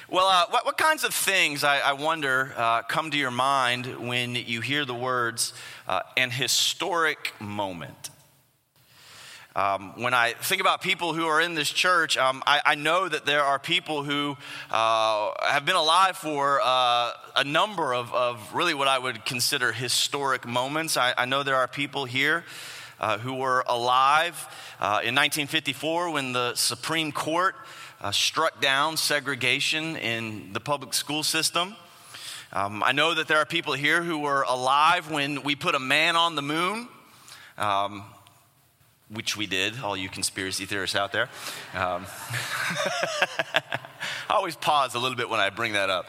Well, what kinds of things, I wonder, come to your mind when you hear the words, an historic moment? When I think about people who are in this church, I know that there are people who have been alive for a number of really what I would consider historic moments. I know there are people here who were alive in 1954 when the Supreme Court struck down segregation in the public school system. I know that there are people here who were alive when we put a man on the moon, which we did, all you conspiracy theorists out there. I always pause a little bit when I bring that up.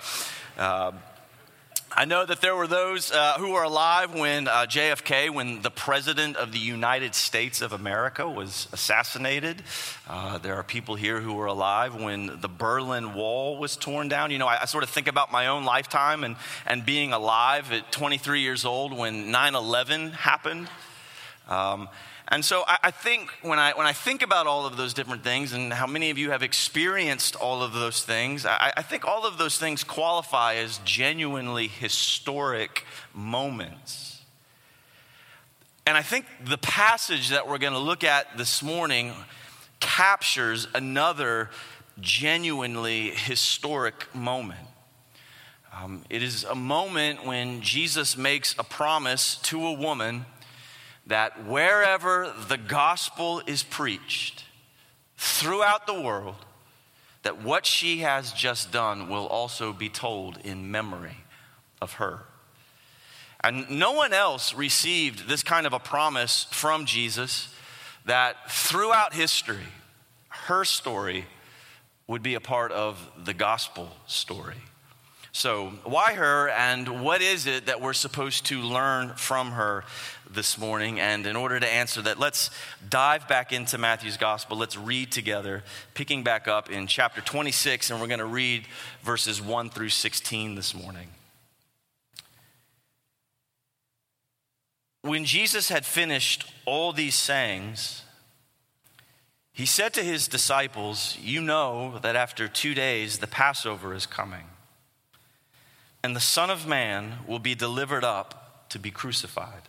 I know that there were those who were alive when JFK, when the President of the United States of America was assassinated. There are people here who were alive when the Berlin Wall was torn down. You know, I sort of think about my own lifetime and being alive at 23 years old when 9/11 happened. And so I think when I think about all of those different things and how many of you have experienced all of those things, I think all of those things qualify as genuinely historic moments. And I think the passage that we're going to look at this morning captures another genuinely historic moment. It is a moment when Jesus makes a promise to a woman that wherever the gospel is preached throughout the world, that what she has just done will also be told in memory of her. And no one else received this kind of a promise from Jesus, that throughout history, her story would be a part of the gospel story. So why her, and what is it that we're supposed to learn from her this morning? And in order to answer that, let's dive back into Matthew's gospel. Let's read together, picking back up in chapter 26, and we're going to read verses 1 through 16 this morning. When Jesus had finished all these sayings, he said to his disciples, "You know that after 2 days the Passover is coming, and the Son of Man will be delivered up to be crucified."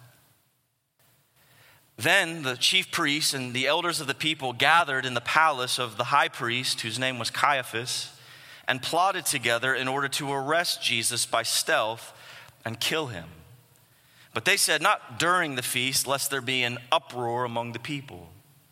Then the chief priests and the elders of the people gathered in the palace of the high priest, whose name was Caiaphas, and plotted together in order to arrest Jesus by stealth and kill him. But they said, "Not during the feast, lest there be an uproar among the people."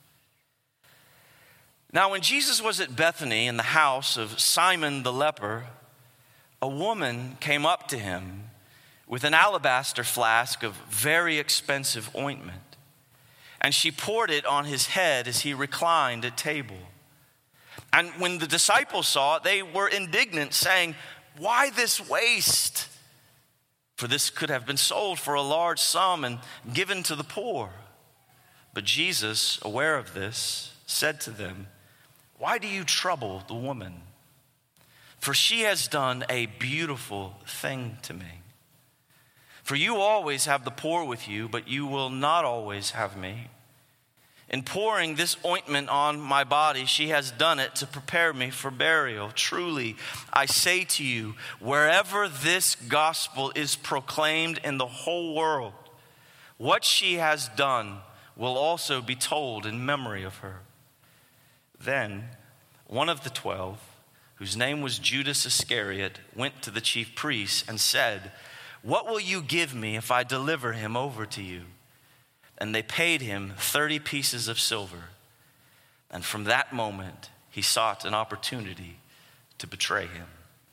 Now when Jesus was at Bethany in the house of Simon the leper, a woman came up to him with an alabaster flask of very expensive ointment, and she poured it on his head as he reclined at table. And when the disciples saw it, they were indignant, saying, "Why this waste? For this could have been sold for a large sum and given to the poor." But Jesus, aware of this, said to them, "Why do you trouble the woman? For she has done a beautiful thing to me. For you always have the poor with you, but you will not always have me. In pouring this ointment on my body, she has done it to prepare me for burial. Truly, I say to you, wherever this gospel is proclaimed in the whole world, what she has done will also be told in memory of her." Then one of the 12, whose name was Judas Iscariot, went to the chief priests and said, "What will you give me if I deliver him over to you?" And they paid him 30 pieces of silver. And from that moment, he sought an opportunity to betray him.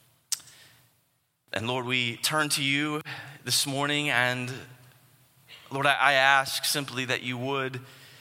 And Lord, we turn to you this morning, and Lord, I ask simply that you would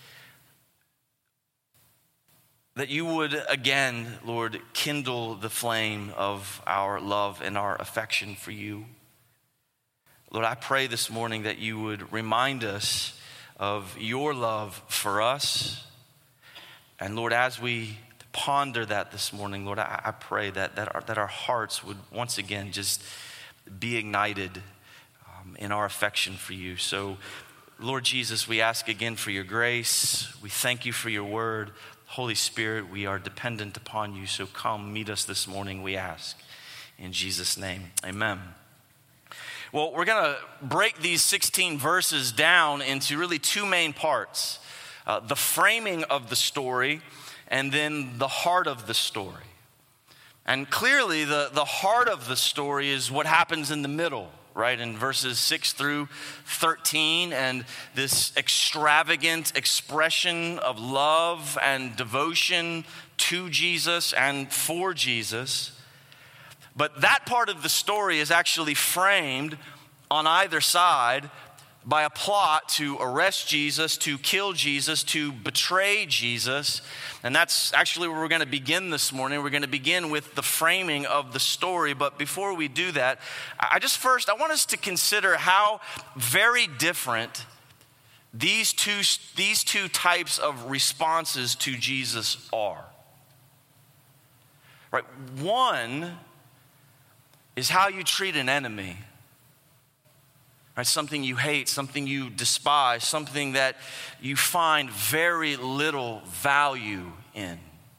again, Lord, kindle the flame of our love and our affection for you. Lord, I pray this morning that you would remind us of your love for us. And Lord, as we ponder that this morning, Lord, I pray that our hearts would once again just be ignited in our affection for you. So, Lord Jesus, we ask again for your grace. We thank you for your word. Holy Spirit, we are dependent upon you, so come meet us this morning, we ask. In Jesus' name, amen. Well, we're going to break these 16 verses down into really two main parts. The framing of the story and then the heart of the story. And clearly the heart of the story is what happens in the middle, right? In verses 6 through 13, and this extravagant expression of love and devotion to Jesus and for Jesus. But that part of the story is actually framed on either side by a plot to arrest Jesus, to kill Jesus, to betray Jesus. And that's actually where we're going to begin this morning. We're going to begin with the framing of the story. But before we do that, I want us to consider how very different these two types of responses to Jesus are. Right? One is how you treat an enemy, right? Something you hate, something you despise, something that you find very little value in.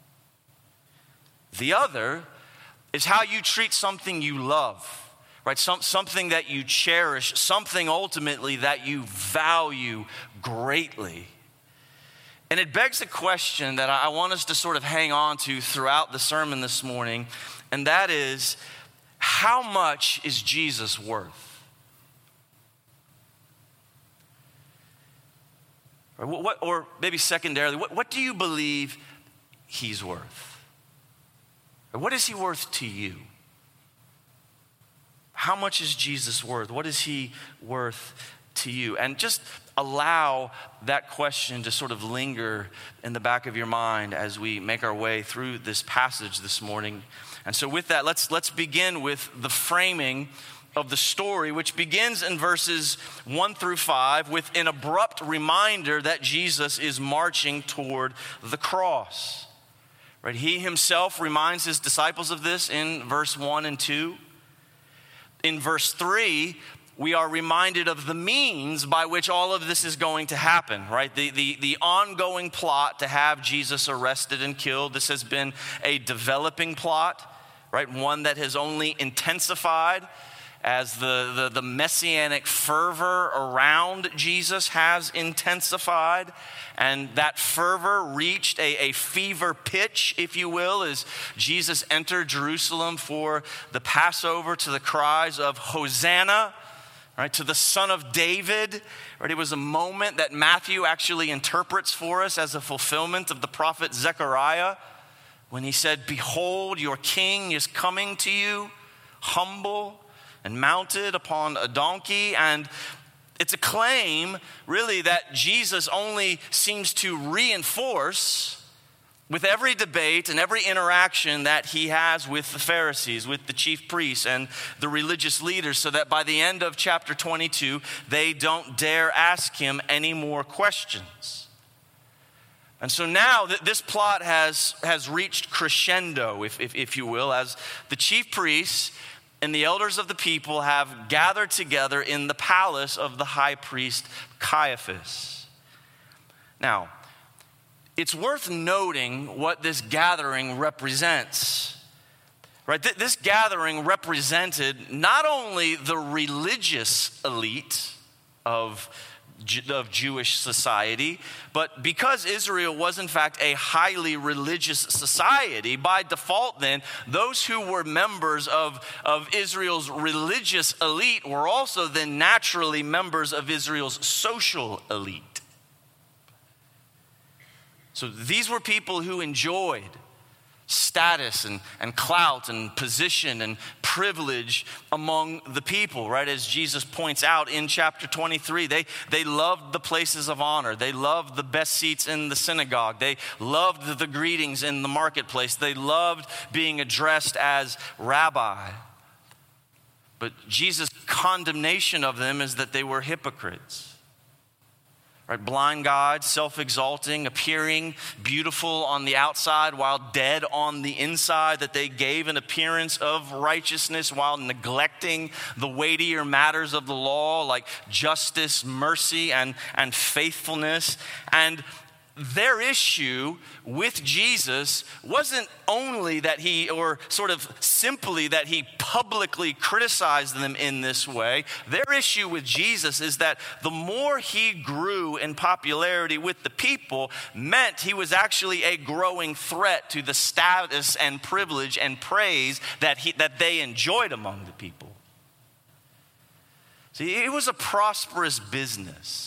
The other is how you treat something you love, right? Something that you cherish, something ultimately that you value greatly. And it begs a question that I want us to sort of hang on to throughout the sermon this morning, and that is, how much is Jesus worth? Or maybe secondarily, what do you believe he's worth? Or what is he worth to you? How much is Jesus worth? What is he worth to you? And just allow that question to sort of linger in the back of your mind as we make our way through this passage this morning. And so with that, let's begin with the framing of the story, which begins in verses 1 through 5 with an abrupt reminder that Jesus is marching toward the cross. Right? He himself reminds his disciples of this in verse 1 and 2. In verse 3, we are reminded of the means by which all of this is going to happen, right? The ongoing plot to have Jesus arrested and killed. This has been a developing plot, right? One that has only intensified as the messianic fervor around Jesus has intensified. And that fervor reached a fever pitch, if you will, as Jesus entered Jerusalem for the Passover to the cries of Hosanna, right, to the Son of David. Right, it was a moment that Matthew actually interprets for us as a fulfillment of the prophet Zechariah when he said, "Behold, your king is coming to you, humble and mounted upon a donkey." And it's a claim, really, that Jesus only seems to reinforce with every debate and every interaction that he has with the Pharisees, with the chief priests and the religious leaders, so that by the end of chapter 22, they don't dare ask him any more questions. And so now that this plot has reached crescendo, if you will, as the chief priests and the elders of the people have gathered together in the palace of the high priest Caiaphas. Now, it's worth noting what this gathering represents. Right? This gathering represented not only the religious elite of Jewish society, but because Israel was in fact a highly religious society, by default then, those who were members of Israel's religious elite were also then naturally members of Israel's social elite. So these were people who enjoyed status and clout and position and privilege among the people, right? As Jesus points out in chapter 23, they loved the places of honor. They loved the best seats in the synagogue. They loved the greetings in the marketplace. They loved being addressed as rabbi. But Jesus' condemnation of them is that they were hypocrites. Right, blind guides, self-exalting, appearing beautiful on the outside while dead on the inside, that they gave an appearance of righteousness while neglecting the weightier matters of the law like justice, mercy, and faithfulness. And their issue with Jesus wasn't only that he, or sort of simply that he publicly criticized them in this way. Their issue with Jesus is that the more he grew in popularity with the people meant he was actually a growing threat to the status and privilege and praise that they enjoyed among the people. See, it was a prosperous business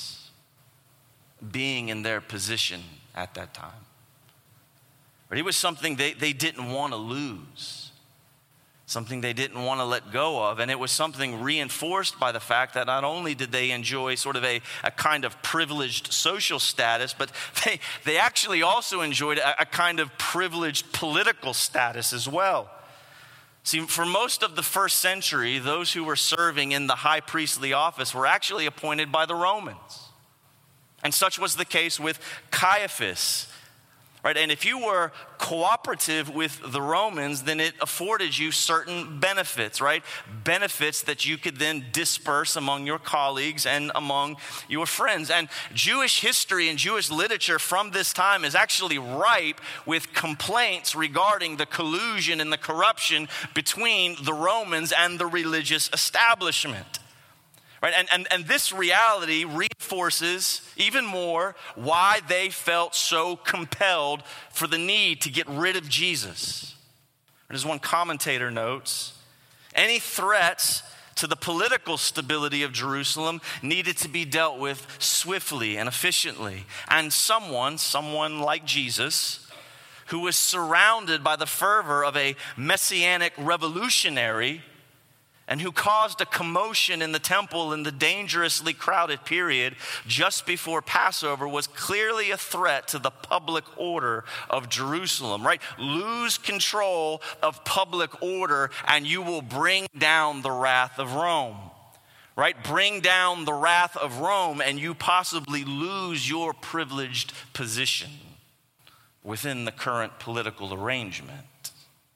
being in their position at that time. But it was something they didn't want to lose, something they didn't want to let go of. And it was something reinforced by the fact that not only did they enjoy sort of a kind of privileged social status, but they actually also enjoyed a kind of privileged political status as well. See, for most of the first century, those who were serving in the high priestly office were actually appointed by the Romans. And such was the case with Caiaphas, right? And if you were cooperative with the Romans, then it afforded you certain benefits, right? Benefits that you could then disperse among your colleagues and among your friends. And Jewish history and Jewish literature from this time is actually ripe with complaints regarding the collusion and the corruption between the Romans and the religious establishment. Right? And this reality reinforces even more why they felt so compelled for the need to get rid of Jesus. As one commentator notes, any threats to the political stability of Jerusalem needed to be dealt with swiftly and efficiently. And someone like Jesus, who was surrounded by the fervor of a messianic revolutionary, and who caused a commotion in the temple in the dangerously crowded period just before Passover, was clearly a threat to the public order of Jerusalem, right? Lose control of public order and you will bring down the wrath of Rome, right? Bring down the wrath of Rome and you possibly lose your privileged position within the current political arrangement.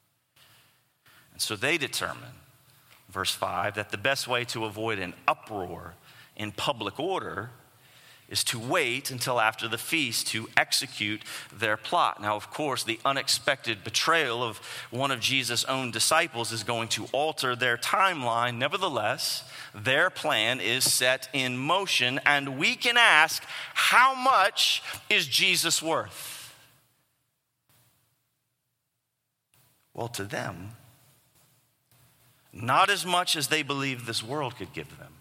And so they determined, verse 5, that the best way to avoid an uproar in public order is to wait until after the feast to execute their plot. Now, of course, the unexpected betrayal of one of Jesus' own disciples is going to alter their timeline. Nevertheless, their plan is set in motion, and we can ask, how much is Jesus worth? Well, to them, not as much as they believed this world could give them.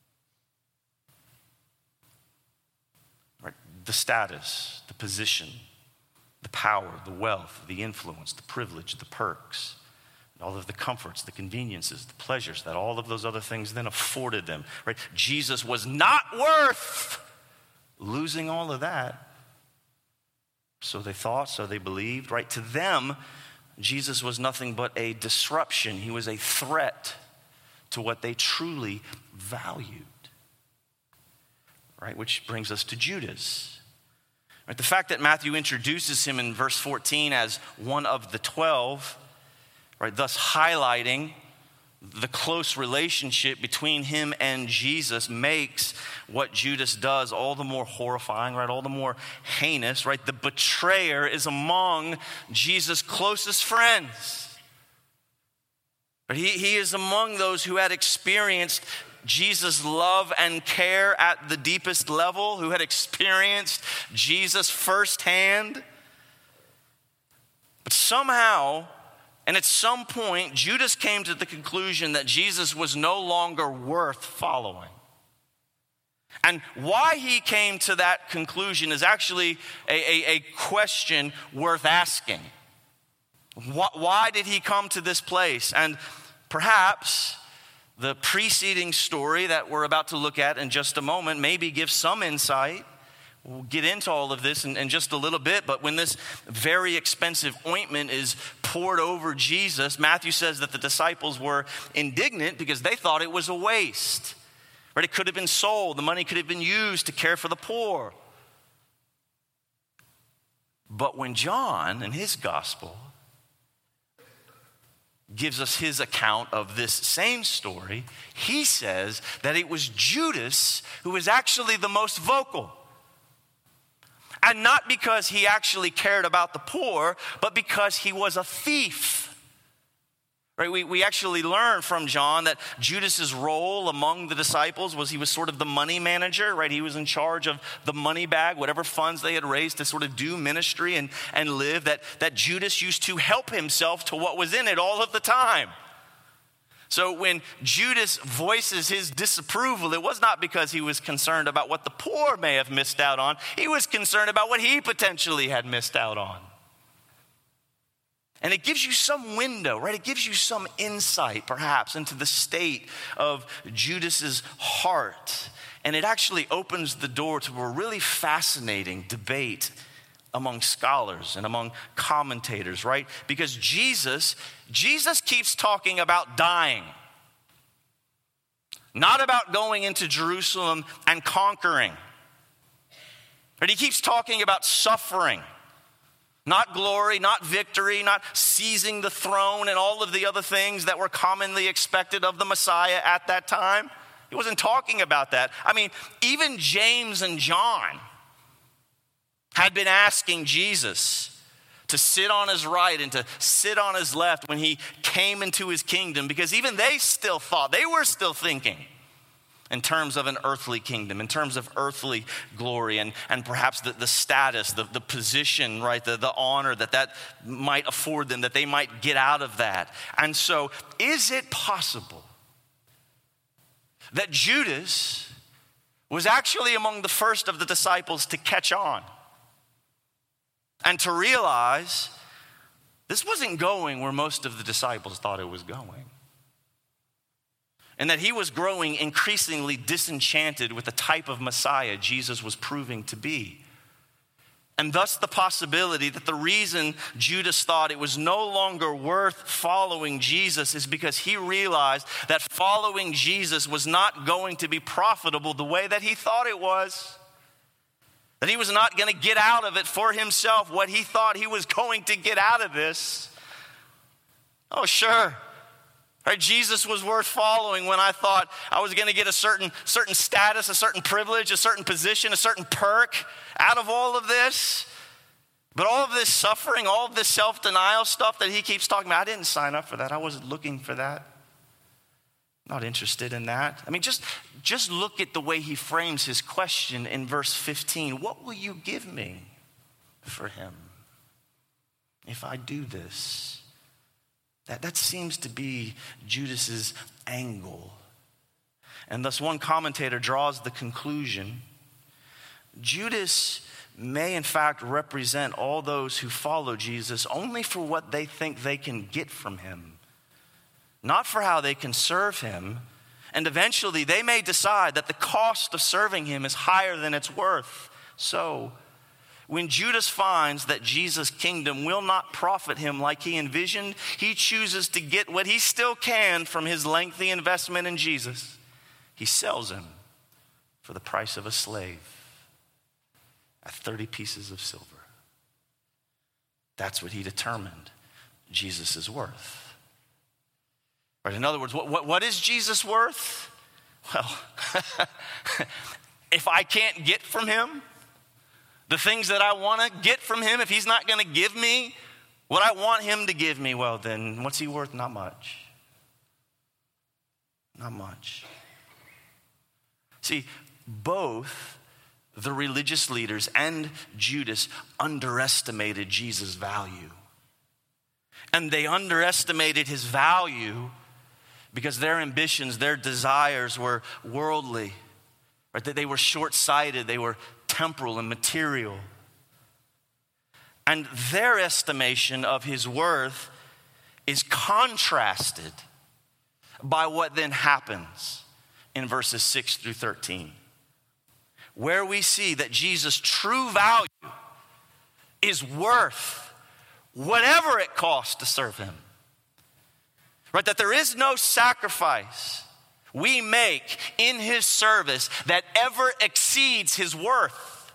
Right? The status, the position, the power, the wealth, the influence, the privilege, the perks, all of the comforts, the conveniences, the pleasures that all of those other things then afforded them. Right? Jesus was not worth losing all of that. So they thought, so they believed. Right? To them, Jesus was nothing but a disruption. He was a threat to what they truly valued. Right? Which brings us to Judas. Right? The fact that Matthew introduces him in verse 14 as one of the 12, right, thus highlighting the close relationship between him and Jesus, makes what Judas does all the more horrifying, right? All the more heinous, right? The betrayer is among Jesus' closest friends. But he is among those who had experienced Jesus' love and care at the deepest level, who had experienced Jesus firsthand. But somehow, and at some point, Judas came to the conclusion that Jesus was no longer worth following. And why he came to that conclusion is actually a question worth asking. Why did he come to this place? And perhaps the preceding story that we're about to look at in just a moment maybe gives some insight. We'll get into all of this in just a little bit, but when this very expensive ointment is poured over Jesus, Matthew says that the disciples were indignant because they thought it was a waste. Right? It could have been sold. The money could have been used to care for the poor. But when John, in his gospel, gives us his account of this same story, he says that it was Judas who was actually the most vocal. And not because he actually cared about the poor, but because he was a thief. Right? We actually learn from John that Judas's role among the disciples was he was sort of the money manager, right? He was in charge of the money bag, whatever funds they had raised to sort of do ministry and live, that Judas used to help himself to what was in it all of the time. So when Judas voices his disapproval, it was not because he was concerned about what the poor may have missed out on. He was concerned about what he potentially had missed out on. And it gives you some window, right? It gives you some insight, perhaps, into the state of Judas's heart. And it actually opens the door to a really fascinating debate among scholars and among commentators, right? Because Jesus keeps talking about dying, not about going into Jerusalem and conquering. But he keeps talking about suffering. Not glory, not victory, not seizing the throne and all of the other things that were commonly expected of the Messiah at that time. He wasn't talking about that. I mean, even James and John had been asking Jesus to sit on his right and to sit on his left when he came into his kingdom, because even they were still thinking in terms of an earthly kingdom, in terms of earthly glory, and perhaps the status, the position, right, the honor that might afford them, that they might get out of that. And so, is it possible that Judas was actually among the first of the disciples to catch on and to realize this wasn't going where most of the disciples thought it was going? And that he was growing increasingly disenchanted with the type of Messiah Jesus was proving to be. And thus the possibility that the reason Judas thought it was no longer worth following Jesus is because he realized that following Jesus was not going to be profitable the way that he thought it was. That he was not going to get out of it for himself what he thought he was going to get out of this. Oh, sure. Right, Jesus was worth following when I thought I was going to get a certain status, a certain privilege, a certain position, a certain perk out of all of this. But all of this suffering, all of this self-denial stuff that he keeps talking about, I didn't sign up for that. I wasn't looking for that. Not interested in that. I mean, just look at the way he frames his question in verse 15. What will you give me for him if I do this? That seems to be Judas's angle. And thus one commentator draws the conclusion, Judas may in fact represent all those who follow Jesus only for what they think they can get from him, not for how they can serve him. And eventually they may decide that the cost of serving him is higher than it's worth. So when Judas finds that Jesus' kingdom will not profit him like he envisioned, he chooses to get what he still can from his lengthy investment in Jesus. He sells him for the price of a slave at 30 pieces of silver. That's what he determined Jesus is worth. Right? In other words, what is Jesus worth? Well, if I can't get from him the things that I want to get from him, if he's not going to give me what I want him to give me, well then, what's he worth? Not much. Not much. See, both the religious leaders and Judas underestimated Jesus' value. And they underestimated his value because their ambitions, their desires were worldly. Right? That they were short-sighted, they were temporal and material. And their estimation of his worth is contrasted by what then happens in verses 6 through 13, where we see that Jesus' true value is worth whatever it costs to serve him. Right? That there is no sacrifice we make in his service that ever exceeds his worth.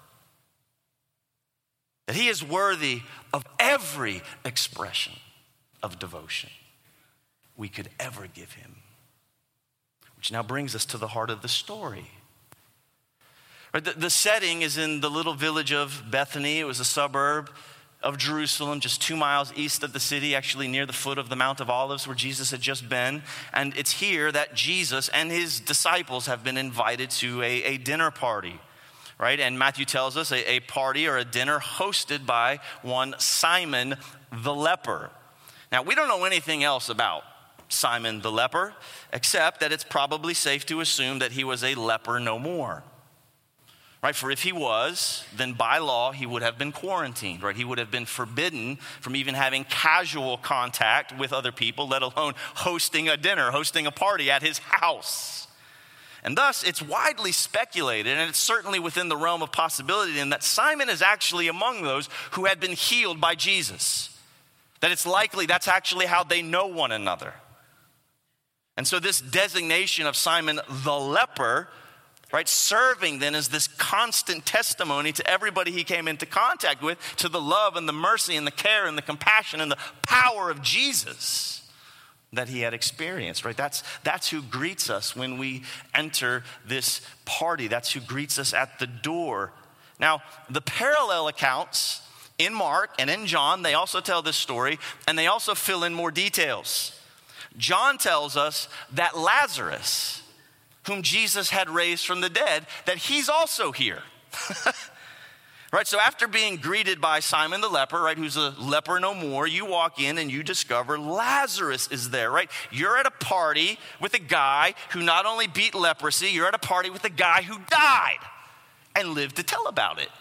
That he is worthy of every expression of devotion we could ever give him. Which now brings us to the heart of the story. Right? The setting is in the little village of Bethany. It was a suburb of Jerusalem, just 2 miles east of the city, actually near the foot of the Mount of Olives where Jesus had just been. And it's here that Jesus and his disciples have been invited to a dinner party, right? And Matthew tells us a party or a dinner hosted by one Simon the leper. Now, we don't know anything else about Simon the leper, except that it's probably safe to assume that he was a leper no more. Right, for if he was, then by law he would have been quarantined, right? He would have been forbidden from even having casual contact with other people, let alone hosting a dinner, hosting a party at his house. And thus, it's widely speculated, and it's certainly within the realm of possibility, in that Simon is actually among those who had been healed by Jesus. That it's likely that's actually how they know one another. And so this designation of Simon the leper, right, serving then as this constant testimony to everybody he came into contact with, to the love and the mercy and the care and the compassion and the power of Jesus that he had experienced, right? That's who greets us when we enter this party. That's who greets us at the door. Now, the parallel accounts in Mark and in John, they also tell this story, and they also fill in more details. John tells us that Lazarus, whom Jesus had raised from the dead, that he's also here. Right, so after being greeted by Simon the leper, right, who's a leper no more, you walk in and you discover Lazarus is there, right? You're at a party with a guy who not only beat leprosy, you're at a party with a guy who died and lived to tell about it.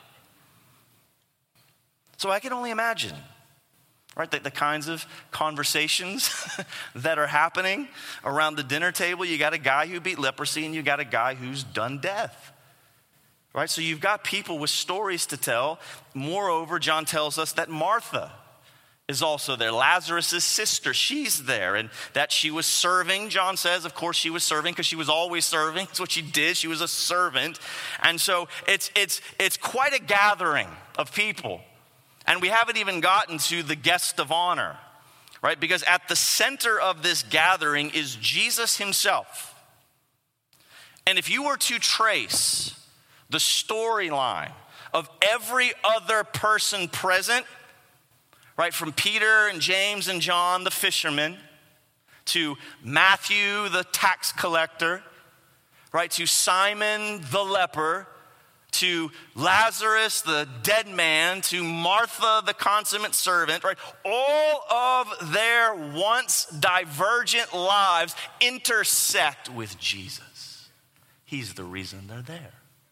So I can only imagine, right, the kinds of conversations that are happening around the dinner table. You got a guy who beat leprosy and you got a guy who's done death, right? So you've got people with stories to tell. Moreover, John tells us that Martha is also there, Lazarus' sister. She's there, and that she was serving. John says, of course, she was serving because she was always serving. That's what she did. She was a servant. And so it's quite a gathering of people. And we haven't even gotten to the guest of honor, right? Because at the center of this gathering is Jesus himself. And if you were to trace the storyline of every other person present, right, from Peter and James and John, the fishermen, to Matthew, the tax collector, right, to Simon the leper, to Lazarus, the dead man, to Martha, the consummate servant, right? All of their once divergent lives intersect with Jesus. He's the reason they're there.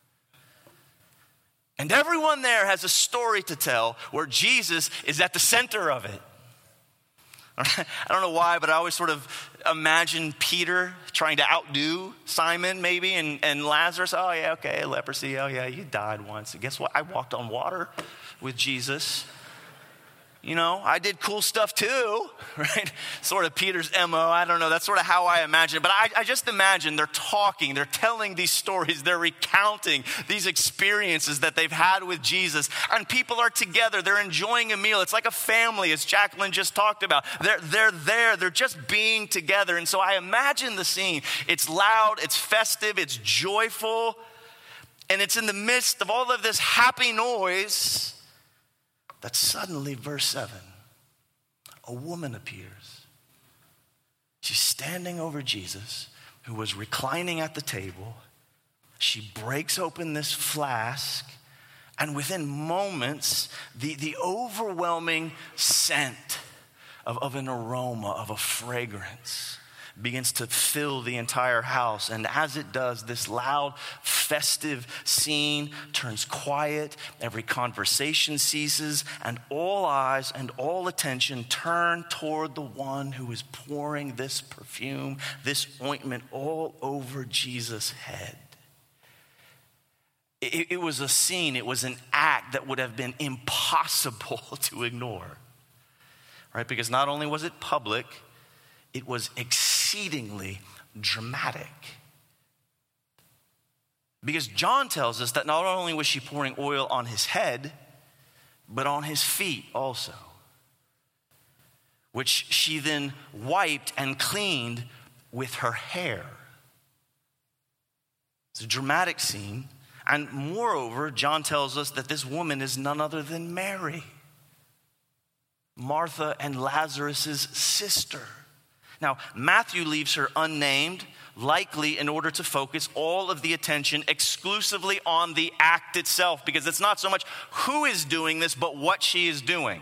And everyone there has a story to tell where Jesus is at the center of it. I don't know why, but I always sort of imagine Peter trying to outdo Simon maybe and Lazarus. Oh yeah, okay, leprosy. Oh yeah, you died once. And guess what? I walked on water with Jesus. You know, I did cool stuff too, right? Sort of Peter's MO. I don't know. That's sort of how I imagine it. But I just imagine they're talking, they're telling these stories, they're recounting these experiences that they've had with Jesus. And people are together, they're enjoying a meal. It's like a family, as Jacqueline just talked about. They're there, they're just being together. And so I imagine the scene. It's loud, it's festive, it's joyful. And it's in the midst of all of this happy noise that suddenly, verse 7, a woman appears. She's standing over Jesus, who was reclining at the table. She breaks open this flask, and within moments, the overwhelming scent of an aroma, of a fragrance, begins to fill the entire house. And as it does, this loud, festive scene turns quiet. Every conversation ceases, and all eyes and all attention turn toward the one who is pouring this perfume, this ointment all over Jesus' head. It was a scene, it was an act that would have been impossible to ignore, right? Because not only was it public, it was exceedingly dramatic. Because John tells us that not only was she pouring oil on his head, but on his feet also, which she then wiped and cleaned with her hair. It's a dramatic scene. And moreover, John tells us that this woman is none other than Mary, Martha and Lazarus' sister. Now, Matthew leaves her unnamed, likely in order to focus all of the attention exclusively on the act itself, because it's not so much who is doing this, but what she is doing.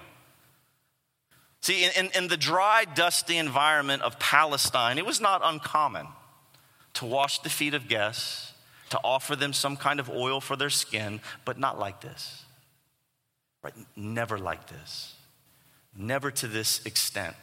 See, in the dry, dusty environment of Palestine, it was not uncommon to wash the feet of guests, to offer them some kind of oil for their skin, but not like this. Right? Never like this. Never to this extent.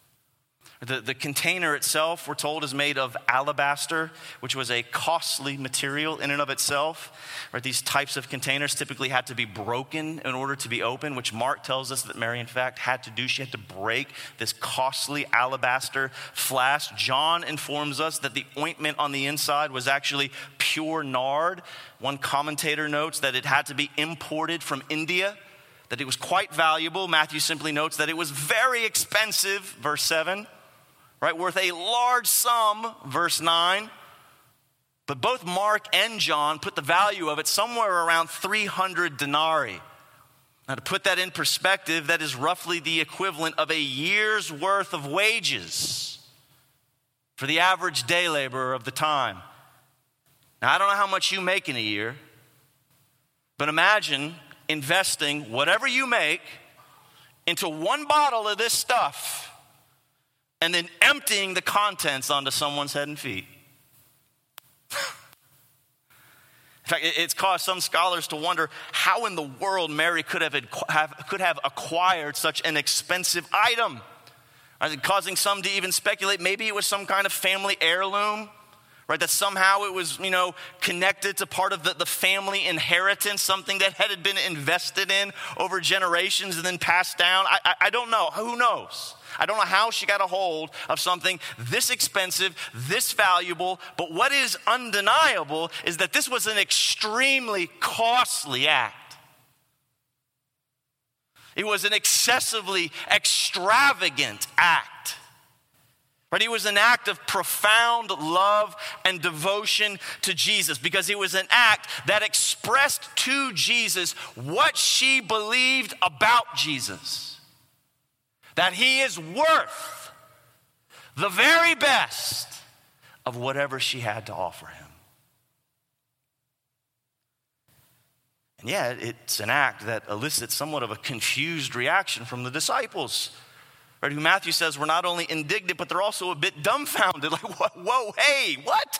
The container itself, we're told, is made of alabaster, which was a costly material in and of itself. Right? These types of containers typically had to be broken in order to be open, which Mark tells us that Mary, in fact, had to do. She had to break this costly alabaster flask. John informs us that the ointment on the inside was actually pure nard. One commentator notes that it had to be imported from India, that it was quite valuable. Matthew simply notes that it was very expensive, verse 7. Right, worth a large sum, verse 9. But both Mark and John put the value of it somewhere around 300 denarii. Now, to put that in perspective, that is roughly the equivalent of a year's worth of wages for the average day laborer of the time. Now, I don't know how much you make in a year, but imagine investing whatever you make into one bottle of this stuff and then emptying the contents onto someone's head and feet. In fact, it's caused some scholars to wonder how in the world Mary could have acquired such an expensive item. Causing some to even speculate maybe it was some kind of family heirloom, right? That somehow it was, connected to part of the family inheritance, something that had been invested in over generations and then passed down. I don't know. Who knows? I don't know how she got a hold of something this expensive, this valuable, but what is undeniable is that this was an extremely costly act. It was an excessively extravagant act. Right? It was an act of profound love and devotion to Jesus, because it was an act that expressed to Jesus what she believed about Jesus. That he is worth the very best of whatever she had to offer him. And yet, it's an act that elicits somewhat of a confused reaction from the disciples, right? Who Matthew says were not only indignant, but they're also a bit dumbfounded. Like, whoa, hey, what?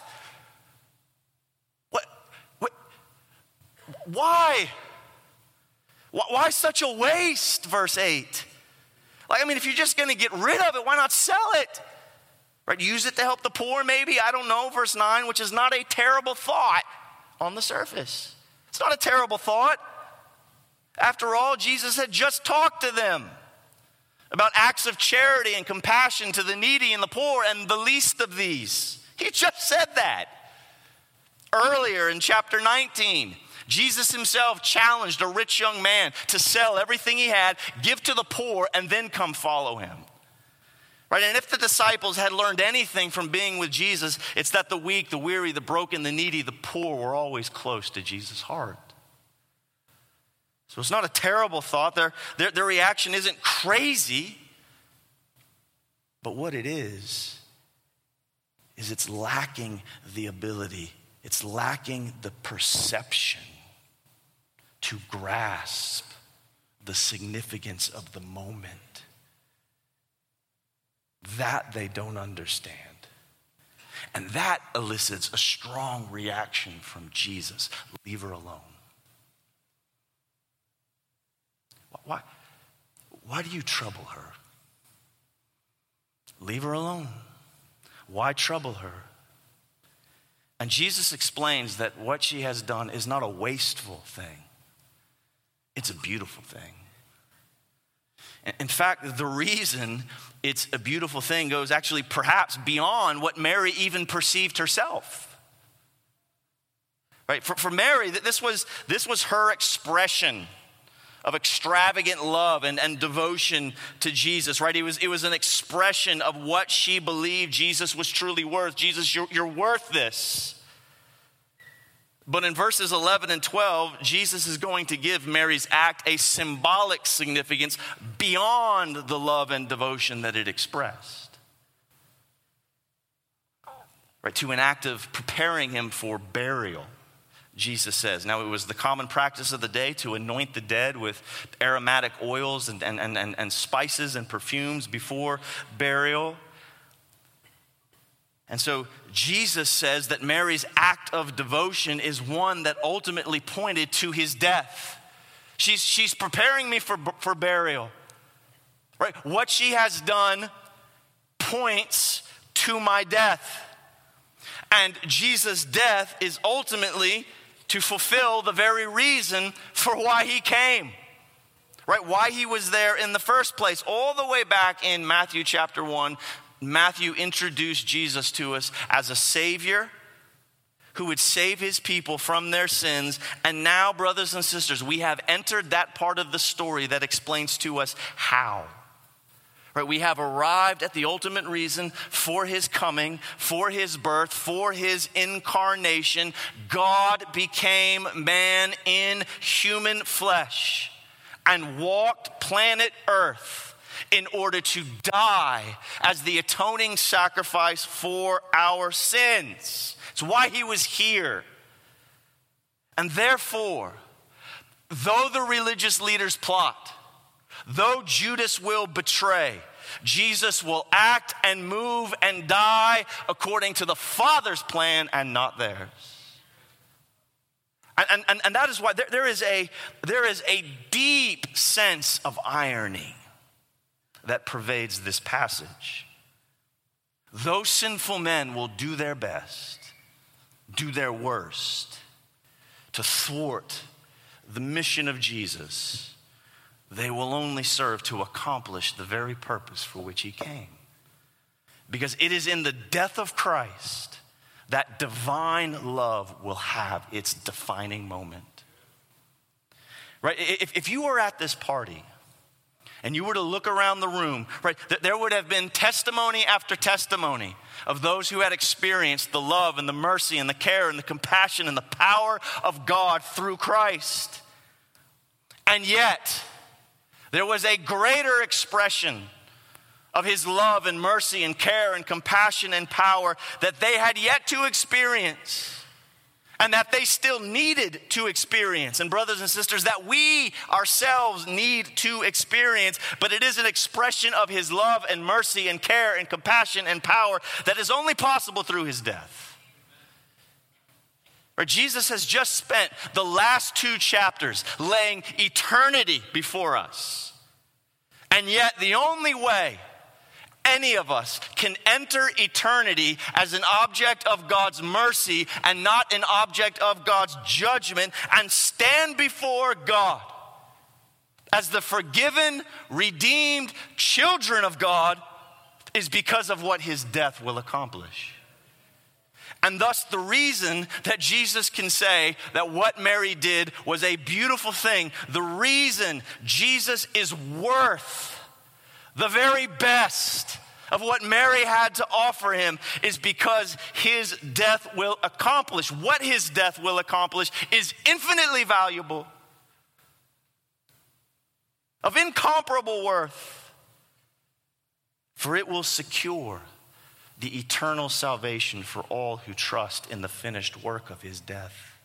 What? Why? Why such a waste? Verse 8. If you're just going to get rid of it, why not sell it? Right? Use it to help the poor, maybe. I don't know. Verse 9, which is not a terrible thought on the surface. It's not a terrible thought. After all, Jesus had just talked to them about acts of charity and compassion to the needy and the poor and the least of these. He just said that. Earlier in chapter 19, Jesus himself challenged a rich young man to sell everything he had, give to the poor, and then come follow him. Right? And if the disciples had learned anything from being with Jesus, it's that the weak, the weary, the broken, the needy, the poor were always close to Jesus' heart. So it's not a terrible thought. Their reaction isn't crazy. But what it is it's lacking the ability, it's lacking the perception to grasp the significance of the moment. That they don't understand. And that elicits a strong reaction from Jesus. Leave her alone. Why do you trouble her? Leave her alone. Why trouble her? And Jesus explains that what she has done is not a wasteful thing. It's a beautiful thing. In fact, the reason it's a beautiful thing goes actually perhaps beyond what Mary even perceived herself. Right? For Mary, this was her expression of extravagant love and devotion to Jesus, right? It was an expression of what she believed Jesus was truly worth. Jesus, you're worth this. But in verses 11 and 12, Jesus is going to give Mary's act a symbolic significance beyond the love and devotion that it expressed. Right, to an act of preparing him for burial, Jesus says. Now, it was the common practice of the day to anoint the dead with aromatic oils and spices and perfumes before burial. And so Jesus says that Mary's act of devotion is one that ultimately pointed to his death. She's preparing me for burial. Right? What she has done points to my death. And Jesus' death is ultimately to fulfill the very reason for why he came. Right? Why he was there in the first place. All the way back in Matthew chapter 1, Matthew introduced Jesus to us as a Savior who would save his people from their sins. And now, brothers and sisters, we have entered that part of the story that explains to us how. Right? We have arrived at the ultimate reason for his coming, for his birth, for his incarnation. God became man in human flesh and walked planet Earth in order to die as the atoning sacrifice for our sins. It's why he was here. And therefore, though the religious leaders plot, though Judas will betray, Jesus will act and move and die according to the Father's plan and not theirs. And that is why there is a deep sense of irony that pervades this passage. Those sinful men will do their best, do their worst to thwart the mission of Jesus. They will only serve to accomplish the very purpose for which he came. Because it is in the death of Christ that divine love will have its defining moment. Right? If you were at this party and you were to look around the room, right, there would have been testimony after testimony of those who had experienced the love and the mercy and the care and the compassion and the power of God through Christ. And yet, there was a greater expression of his love and mercy and care and compassion and power that they had yet to experience. And that they still needed to experience. And brothers and sisters, that we ourselves need to experience. But it is an expression of his love and mercy and care and compassion and power that is only possible through his death. Or Jesus has just spent the last 2 chapters laying eternity before us. And yet the only way any of us can enter eternity as an object of God's mercy and not an object of God's judgment and stand before God as the forgiven, redeemed children of God is because of what his death will accomplish. And thus the reason that Jesus can say that what Mary did was a beautiful thing, the reason Jesus is worth the very best of what Mary had to offer him is because his death will accomplish. What his death will accomplish is infinitely valuable, of incomparable worth, for it will secure the eternal salvation for all who trust in the finished work of his death.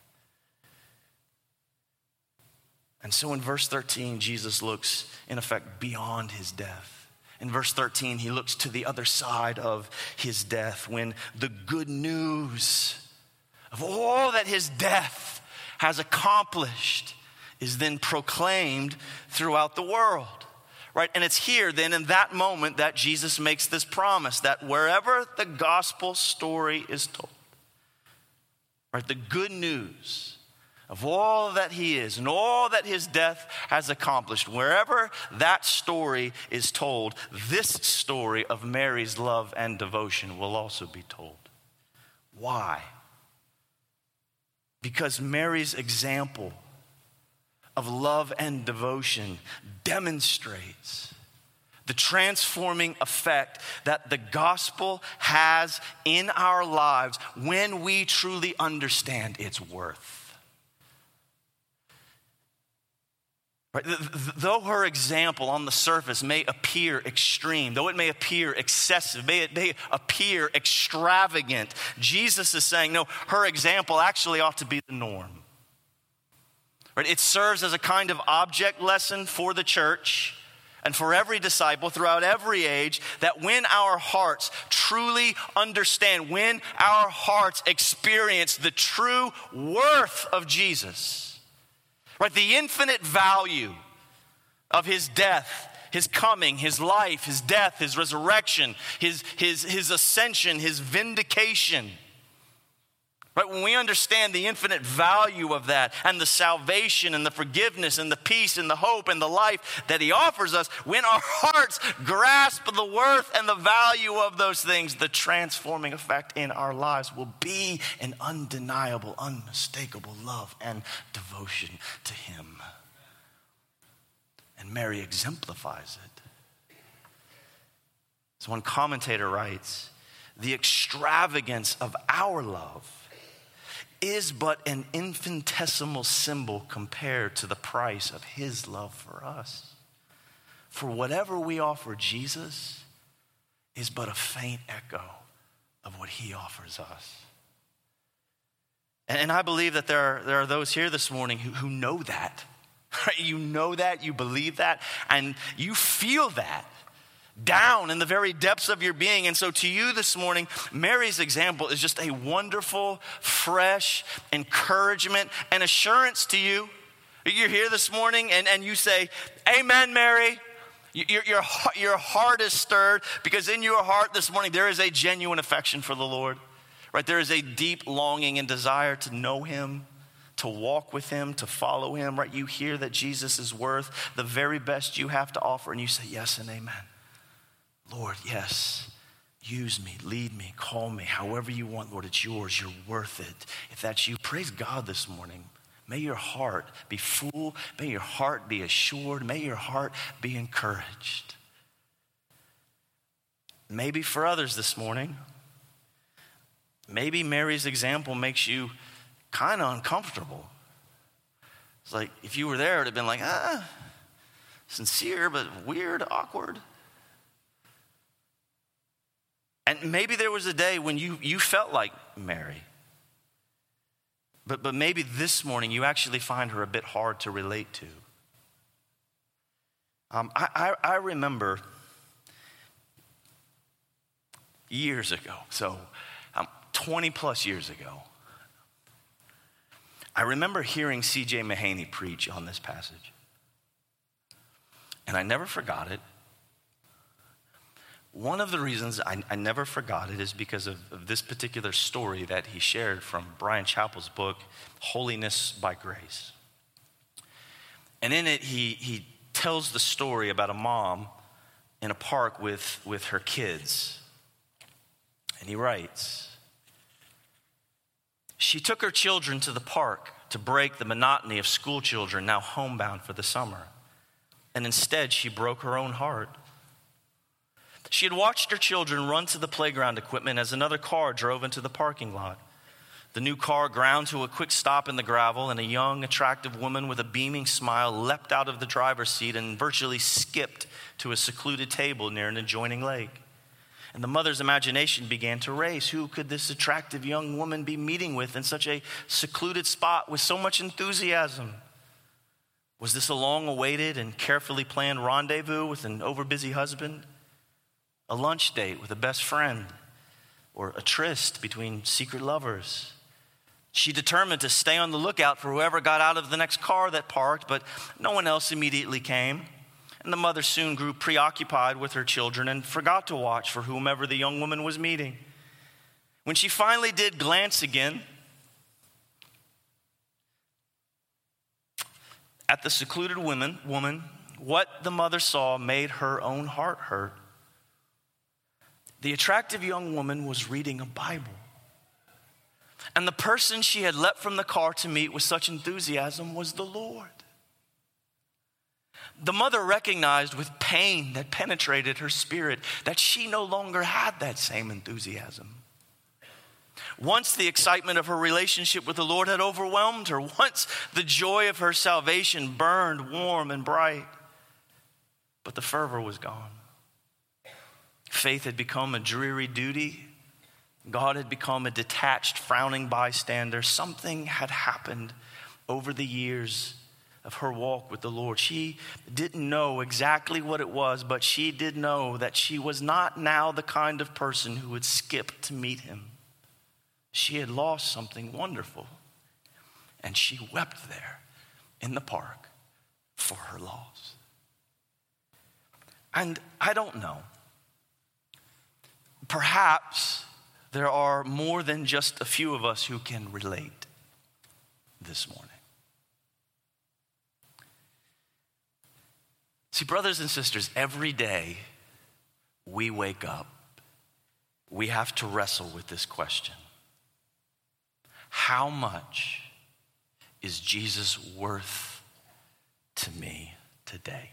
And so in verse 13, Jesus looks, in effect, beyond his death. In verse 13, he looks to the other side of his death when the good news of all that his death has accomplished is then proclaimed throughout the world. Right? And it's here then in that moment that Jesus makes this promise that wherever the gospel story is told, right, the good news of all that he is and all that his death has accomplished, wherever that story is told, this story of Mary's love and devotion will also be told. Why? Because Mary's example of love and devotion demonstrates The transforming effect that the gospel has in our lives when we truly understand its worth. Right? Though her example on the surface may appear extreme, though it may appear excessive, it may appear extravagant, Jesus is saying, no, her example actually ought to be the norm. Right? It serves as a kind of object lesson for the church and for every disciple throughout every age, that when our hearts truly understand, when our hearts experience the true worth of Jesus, right, the infinite value of his death, his coming, his life, his death, his resurrection, his ascension, his vindication. Right, when we understand the infinite value of that and the salvation and the forgiveness and the peace and the hope and the life that he offers us, when our hearts grasp the worth and the value of those things, the transforming effect in our lives will be an undeniable, unmistakable love and devotion to him. And Mary exemplifies it. So one commentator writes, the extravagance of our love is but an infinitesimal symbol compared to the price of his love for us. For whatever we offer Jesus is but a faint echo of what he offers us. And I believe that there are those here this morning who know that. Right? You know that, you believe that, and you feel that down in the very depths of your being. And so to you this morning, Mary's example is just a wonderful, fresh encouragement and assurance to you. You're here this morning and you say, amen, Mary. Your heart is stirred because in your heart this morning there is a genuine affection for the Lord. Right? There is a deep longing and desire to know him, to walk with him, to follow him. Right? You hear that Jesus is worth the very best you have to offer, and you say yes and amen. Lord, yes, use me, lead me, call me, however you want, Lord, it's yours, you're worth it. If that's you, praise God this morning. May your heart be full, may your heart be assured, may your heart be encouraged. Maybe for others this morning, maybe Mary's example makes you kind of uncomfortable. It's like if you were there, it would have been like, sincere, but weird, awkward. And maybe there was a day when you felt like Mary. But maybe this morning you actually find her a bit hard to relate to. I remember years ago, so 20 plus years ago, I remember hearing C.J. Mahaney preach on this passage. And I never forgot it. One of the reasons I never forgot it is because of this particular story that he shared from Brian Chappell's book, Holiness by Grace. And in it, he tells the story about a mom in a park with her kids. And he writes, she took her children to the park to break the monotony of school children now homebound for the summer. And instead, she broke her own heart. She had watched her children run to the playground equipment as another car drove into the parking lot. The new car ground to a quick stop in the gravel, and a young, attractive woman with a beaming smile leapt out of the driver's seat and virtually skipped to a secluded table near an adjoining lake. And the mother's imagination began to race. Who could this attractive young woman be meeting with in such a secluded spot with so much enthusiasm? Was this a long-awaited and carefully planned rendezvous with an overbusy husband? A lunch date with a best friend? Or a tryst between secret lovers? She determined to stay on the lookout for whoever got out of the next car that parked, but no one else immediately came. And the mother soon grew preoccupied with her children and forgot to watch for whomever the young woman was meeting. When she finally did glance again at the secluded woman, what the mother saw made her own heart hurt. The attractive young woman was reading a Bible. And the person she had leapt from the car to meet with such enthusiasm was the Lord. the mother recognized with pain that penetrated her spirit that she no longer had that same enthusiasm. Once the excitement of her relationship with the Lord had overwhelmed her, once the joy of her salvation burned warm and bright, but the fervor was gone. Faith had become a dreary duty. God had become a detached, frowning bystander. Something had happened over the years of her walk with the Lord. She didn't know exactly what it was, but she did know that she was not now the kind of person who would skip to meet him. She had lost something wonderful, and she wept there in the park for her loss. And I don't know. Perhaps there are more than just a few of us who can relate this morning. See, brothers and sisters, every day we wake up, we have to wrestle with this question. How much is Jesus worth to me today?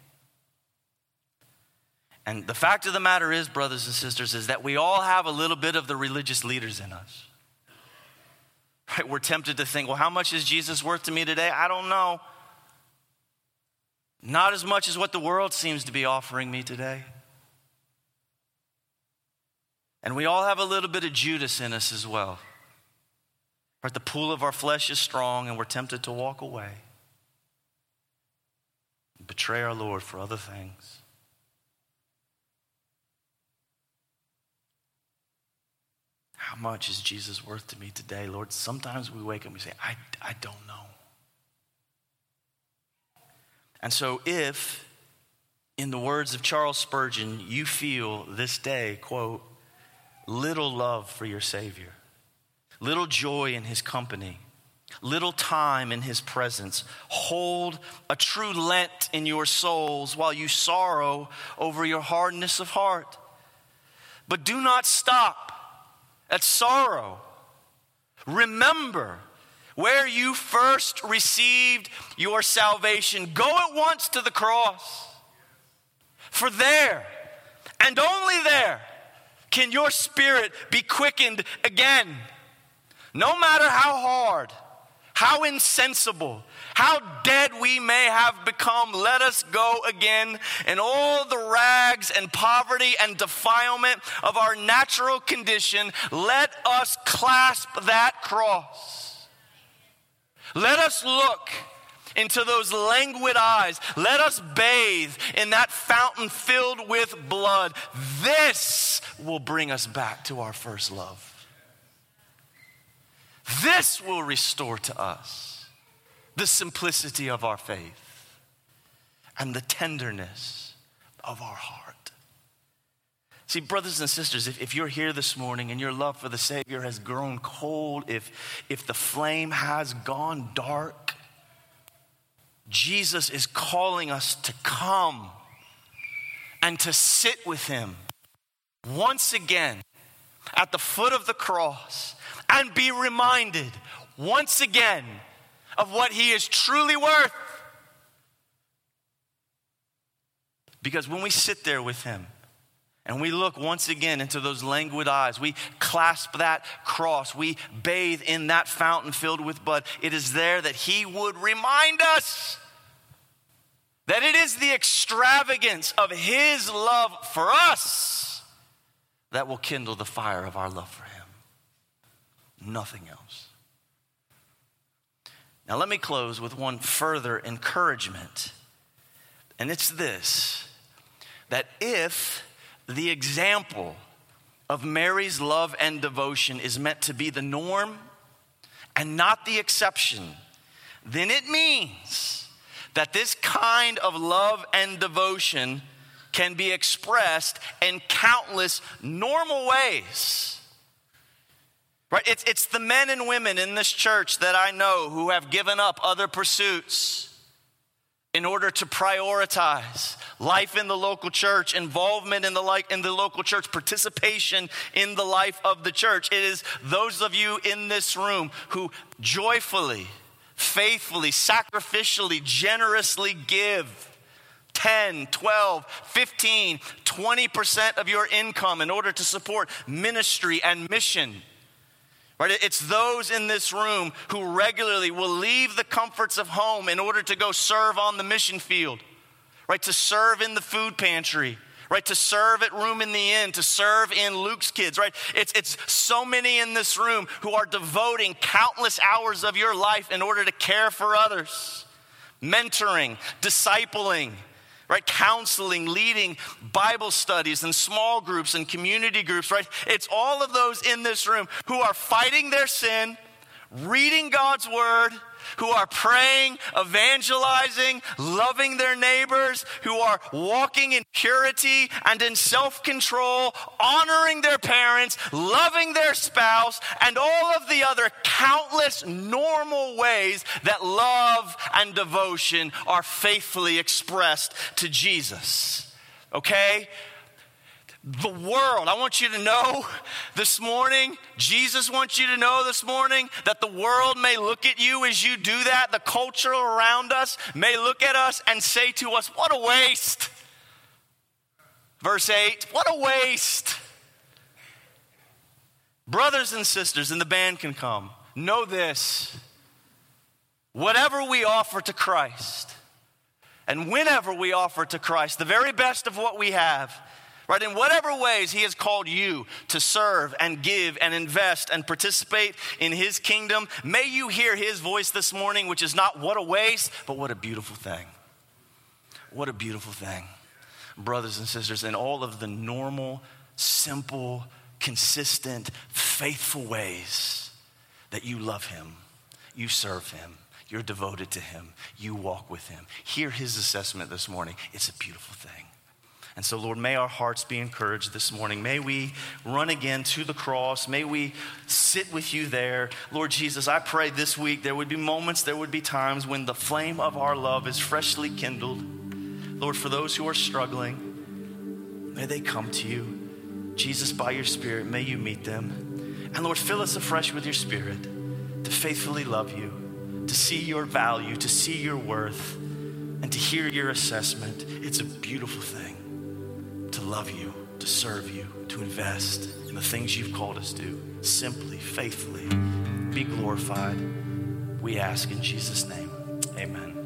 And the fact of the matter is, brothers and sisters, is that we all have a little bit of the religious leaders in us. Right? We're tempted to think, well, how much is Jesus worth to me today? I don't know. Not as much as what the world seems to be offering me today. And we all have a little bit of Judas in us as well. Right? The pull of our flesh is strong and we're tempted to walk away. Betray our Lord for other things. How much is Jesus worth to me today, Lord? Sometimes we wake up and we say, I don't know. And so if, in the words of Charles Spurgeon, you feel this day, quote, little love for your Savior, little joy in his company, little time in his presence, hold a true Lent in your souls while you sorrow over your hardness of heart. But do not stop at sorrow. Remember where you first received your salvation. Go at once to the cross. For there, and only there, can your spirit be quickened again. No matter how hard, how insensible, how dead we may have become, let us go again in all the rags and poverty and defilement of our natural condition. Let us clasp that cross. Let us look into those languid eyes. Let us bathe in that fountain filled with blood. This will bring us back to our first love. This will restore to us the simplicity of our faith and the tenderness of our heart. See, brothers and sisters, if you're here this morning and your love for the Savior has grown cold, if the flame has gone dark, Jesus is calling us to come and to sit with him once again at the foot of the cross and be reminded once again of what he is truly worth. Because when we sit there with him and we look once again into those languid eyes, we clasp that cross, we bathe in that fountain filled with blood, it is there that he would remind us that it is the extravagance of his love for us that will kindle the fire of our love for him. Nothing else. Now let me close with one further encouragement. And it's this, that if the example of Mary's love and devotion is meant to be the norm and not the exception, then it means that this kind of love and devotion can be expressed in countless normal ways. Right? It's the men and women in this church that I know who have given up other pursuits in order to prioritize life in the local church, involvement in the local church, participation in the life of the church. It is those of you in this room who joyfully, faithfully, sacrificially, generously give 10, 12, 15, 20% of your income in order to support ministry and mission. Right? It's those in this room who regularly will leave the comforts of home in order to go serve on the mission field, right? To serve in the food pantry, right? To serve at Room in the Inn, to serve in Luke's Kids, right? It's so many in this room who are devoting countless hours of your life in order to care for others, mentoring, discipling, right? Counseling, leading Bible studies and small groups and community groups, right? It's all of those in this room who are fighting their sin, reading God's word, who are praying, evangelizing, loving their neighbors, who are walking in purity and in self-control, honoring their parents, loving their spouse, and all of the other countless normal ways that love and devotion are faithfully expressed to Jesus. Okay? The world, I want you to know this morning, Jesus wants you to know this morning that the world may look at you as you do that. The culture around us may look at us and say to us, what a waste. Verse 8, what a waste. Brothers and sisters, and the band can come, know this. Whatever we offer to Christ, and whenever we offer to Christ, the very best of what we have, right, in whatever ways he has called you to serve and give and invest and participate in his kingdom, may you hear his voice this morning, which is not what a waste, but what a beautiful thing. What a beautiful thing. Brothers and sisters, in all of the normal, simple, consistent, faithful ways that you love him, you serve him, you're devoted to him, you walk with him. Hear his assessment this morning. It's a beautiful thing. And so, Lord, may our hearts be encouraged this morning. May we run again to the cross. May we sit with you there. Lord Jesus, I pray this week there would be moments, there would be times when the flame of our love is freshly kindled. Lord, for those who are struggling, may they come to you. Jesus, by your Spirit, may you meet them. And Lord, fill us afresh with your Spirit to faithfully love you, to see your value, to see your worth, and to hear your assessment. It's a beautiful thing. To love you, to serve you, to invest in the things you've called us to. Simply, faithfully, be glorified. We ask in Jesus' name, amen.